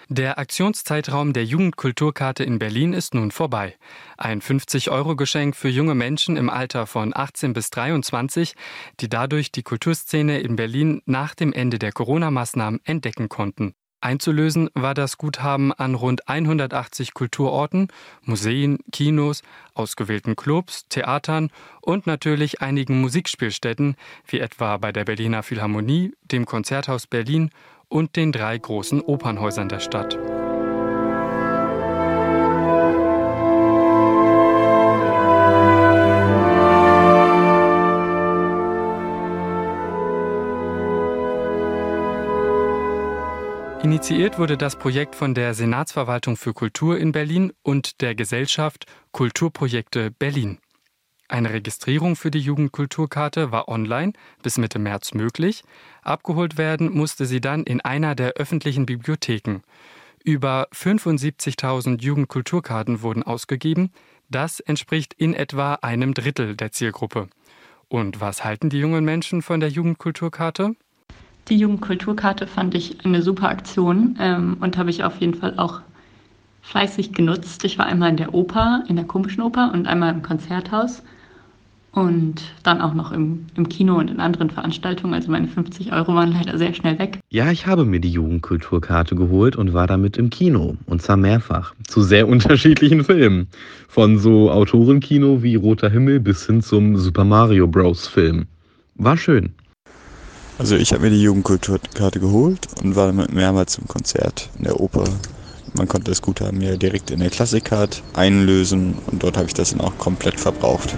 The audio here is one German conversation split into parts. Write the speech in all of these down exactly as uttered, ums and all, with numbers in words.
Der Aktionszeitraum der Jugendkulturkarte in Berlin ist nun vorbei. Ein fünfzig-Euro-Geschenk für junge Menschen im Alter von achtzehn bis dreiundzwanzig, die dadurch die Kulturszene in Berlin nach dem Ende der Corona-Maßnahmen entdecken konnten. Einzulösen war das Guthaben an rund hundertachtzig Kulturorten, Museen, Kinos, ausgewählten Clubs, Theatern und natürlich einigen Musikspielstätten, wie etwa bei der Berliner Philharmonie, dem Konzerthaus Berlin und den drei großen Opernhäusern der Stadt. Initiiert wurde das Projekt von der Senatsverwaltung für Kultur in Berlin und der Gesellschaft Kulturprojekte Berlin. Eine Registrierung für die Jugendkulturkarte war online bis Mitte März möglich. Abgeholt werden musste sie dann in einer der öffentlichen Bibliotheken. Über fünfundsiebzigtausend Jugendkulturkarten wurden ausgegeben. Das entspricht in etwa einem Drittel der Zielgruppe. Und was halten die jungen Menschen von der Jugendkulturkarte? Die Jugendkulturkarte fand ich eine super Aktion ähm, und habe ich auf jeden Fall auch fleißig genutzt. Ich war einmal in der Oper, in der Komischen Oper und einmal im Konzerthaus und dann auch noch im, im Kino und in anderen Veranstaltungen. Also meine fünfzig Euro waren leider sehr schnell weg. Ja, ich habe mir die Jugendkulturkarte geholt und war damit im Kino. Und zwar mehrfach. Zu sehr unterschiedlichen Filmen. Von so Autorenkino wie Roter Himmel bis hin zum Super Mario Bros. Film. War schön. Also ich habe mir die Jugendkulturkarte geholt und war damit mehrmals im Konzert in der Oper. Man konnte das Guthaben mir direkt in der Classic-Card einlösen und dort habe ich das dann auch komplett verbraucht.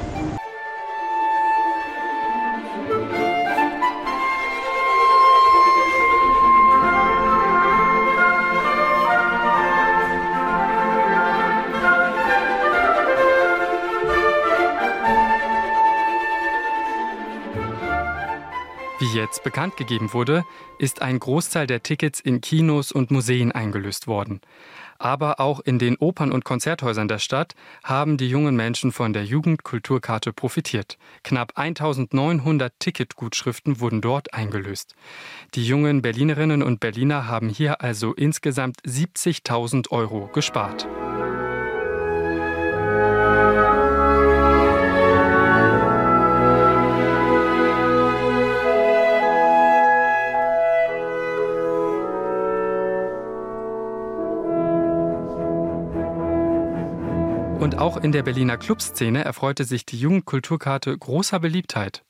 Wie jetzt bekannt gegeben wurde, ist ein Großteil der Tickets in Kinos und Museen eingelöst worden. Aber auch in den Opern- und Konzerthäusern der Stadt haben die jungen Menschen von der Jugendkulturkarte profitiert. Knapp eintausendneunhundert Ticketgutschriften wurden dort eingelöst. Die jungen Berlinerinnen und Berliner haben hier also insgesamt siebzigtausend Euro gespart. Und auch in der Berliner Clubszene erfreute sich die Jugendkulturkarte großer Beliebtheit.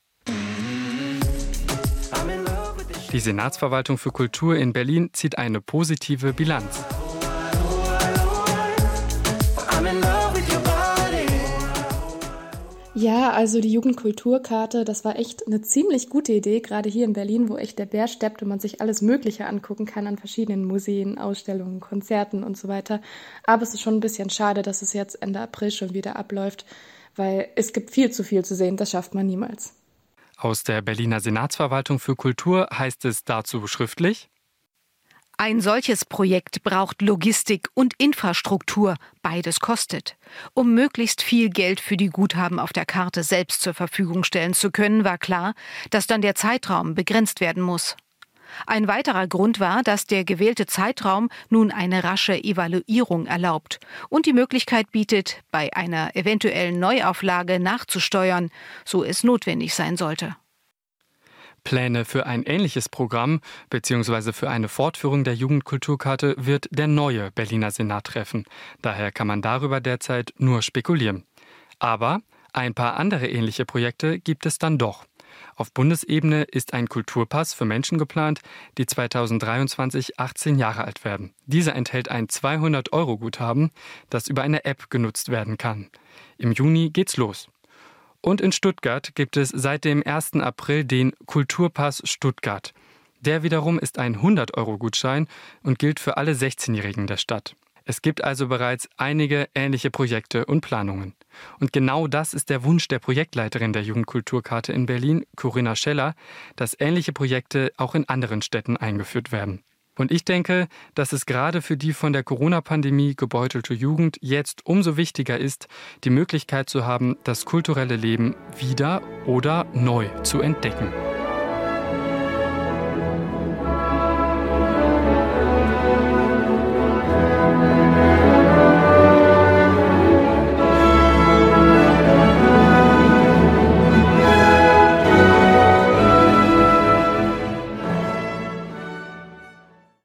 Die Senatsverwaltung für Kultur in Berlin zieht eine positive Bilanz. Ja, also die Jugendkulturkarte, das war echt eine ziemlich gute Idee, gerade hier in Berlin, wo echt der Bär steppt und man sich alles Mögliche angucken kann an verschiedenen Museen, Ausstellungen, Konzerten und so weiter. Aber es ist schon ein bisschen schade, dass es jetzt Ende April schon wieder abläuft, weil es gibt viel zu viel zu sehen, das schafft man niemals. Aus der Berliner Senatsverwaltung für Kultur heißt es dazu schriftlich: Ein solches Projekt braucht Logistik und Infrastruktur. Beides kostet. Um möglichst viel Geld für die Guthaben auf der Karte selbst zur Verfügung stellen zu können, war klar, dass dann der Zeitraum begrenzt werden muss. Ein weiterer Grund war, dass der gewählte Zeitraum nun eine rasche Evaluierung erlaubt und die Möglichkeit bietet, bei einer eventuellen Neuauflage nachzusteuern, so es notwendig sein sollte. Pläne für ein ähnliches Programm bzw. für eine Fortführung der Jugendkulturkarte wird der neue Berliner Senat treffen. Daher kann man darüber derzeit nur spekulieren. Aber ein paar andere ähnliche Projekte gibt es dann doch. Auf Bundesebene ist ein Kulturpass für Menschen geplant, die zweitausenddreiundzwanzig achtzehn Jahre alt werden. Dieser enthält ein zweihundert Euro Guthaben, das über eine App genutzt werden kann. Im Juni geht's los. Und in Stuttgart gibt es seit dem ersten April den Kulturpass Stuttgart. Der wiederum ist ein hundert Euro Gutschein und gilt für alle sechzehnjährigen der Stadt. Es gibt also bereits einige ähnliche Projekte und Planungen. Und genau das ist der Wunsch der Projektleiterin der Jugendkulturkarte in Berlin, Corinna Scheller, dass ähnliche Projekte auch in anderen Städten eingeführt werden. Und ich denke, dass es gerade für die von der Corona-Pandemie gebeutelte Jugend jetzt umso wichtiger ist, die Möglichkeit zu haben, das kulturelle Leben wieder oder neu zu entdecken.